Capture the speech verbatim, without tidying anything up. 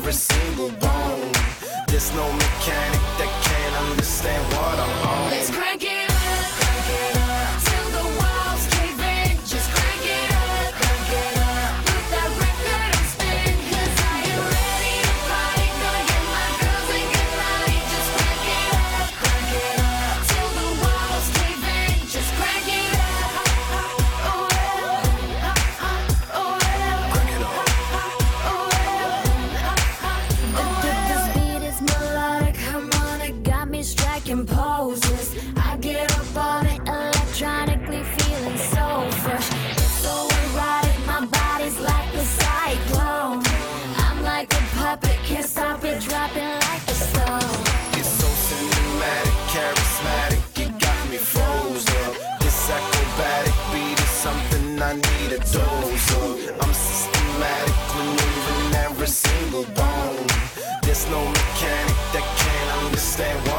every single bone. There's no mechanic that can't understand what I'm on. Let's crank it up, crank it up, till the walls cave in. Just crank it up, crank it up, put that record on spin. 'Cause I am ready to fight, gonna get my girls and get naughty. Just crank it up, crank it up, till the walls cave in. Just crank it up, oh yeah, oh yeah, Crank it up. oh yeah, oh yeah. This beat is melodic, harmonic, got me striking poses. I get up on it, electronically feeling so fresh. It's so erotic, my body's like a cyclone. I'm like a puppet, can't stop it, dropping like a stone. It's so cinematic, charismatic, you got me froze up. This acrobatic beat is something I need a dose of. I'm systematic, maneuvering every single bone. There's no mechanic that can't understand what